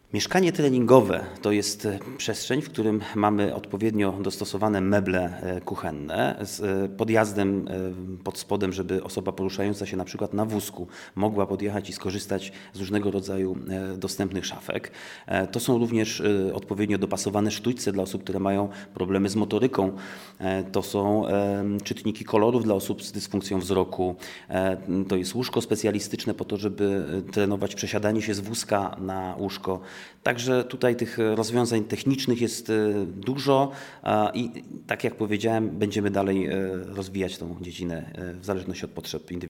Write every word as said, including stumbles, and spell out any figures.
Mieszkanie treningowe to jest przestrzeń, w którym mamy odpowiednio dostosowane meble kuchenne z podjazdem pod spodem, żeby osoba poruszająca się na przykład na wózku mogła podjechać i skorzystać z różnego rodzaju dostępnych szafek. To są również odpowiednio dopasowane sztućce dla osób, które mają problemy z motoryką. To są czytniki kolorów dla osób z dysfunkcją wzroku. To jest łóżko specjalistyczne po to, żeby trenować przesiadanie się z wózka na łóżko. Także tutaj tych rozwiązań technicznych jest dużo i tak jak powiedziałem, będziemy dalej rozwijać tą dziedzinę w zależności od potrzeb indywidualnych.